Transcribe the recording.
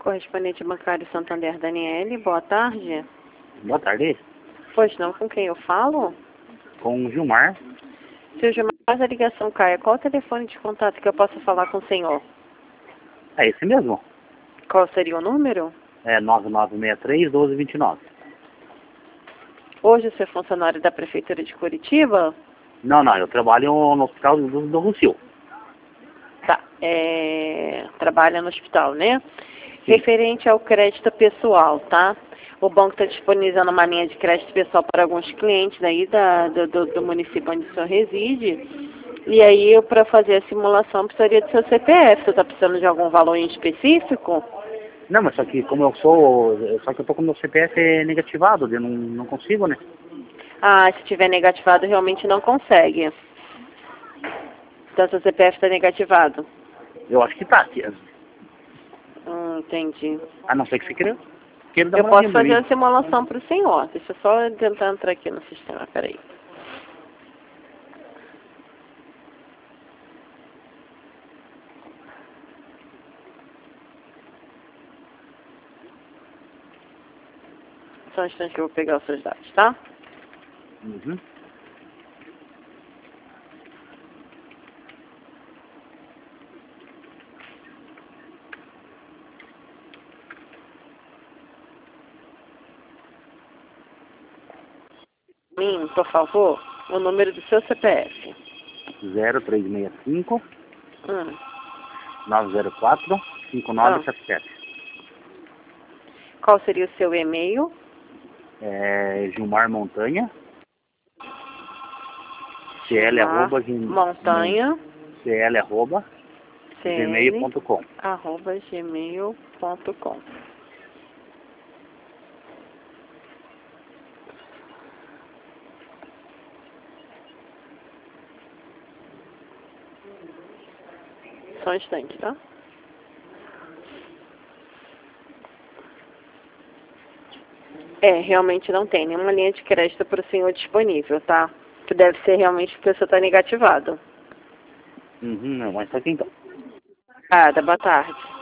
Correspondente bancário Santander, Daniele, boa tarde. Boa tarde. Pois não, com quem eu falo? Com o Gilmar. Seu Gilmar, faz a ligação caia. Qual o telefone de contato que eu possa falar com o senhor? É esse mesmo? Qual seria o número? É 9963-1229. Hoje você é funcionário da Prefeitura de Curitiba? Não, eu trabalho no hospital do Rocio. Tá, trabalha no hospital, né? Sim. Referente ao crédito pessoal, tá? O banco está disponibilizando uma linha de crédito pessoal para alguns clientes aí do município onde o senhor reside. E aí, para fazer a simulação, precisaria do seu CPF. Você está precisando de algum valor em específico? Não, mas só que como eu tô com o meu CPF negativado, eu não consigo, né? Ah, se tiver negativado, realmente não consegue. Então, seu CPF está negativado? Eu acho que tá, tia. Entendi. A não ser que você queira dar Eu uma posso olhadinha pra fazer mim. a simulação para o senhor. Deixa eu só tentar entrar aqui no sistema, peraí. Só um instante que eu vou pegar os seus dados, tá? Uhum. Por favor, o número do seu CPF. 0365 Hum. 904 5977. Qual seria o seu e-mail? É Gilmar Montanha. Montanha. gmail.com. gmail.com. Só um instante, tá? Realmente não tem nenhuma linha de crédito para o senhor disponível, tá? Que deve ser realmente porque você está negativado. Não, mas só que então. Boa tarde.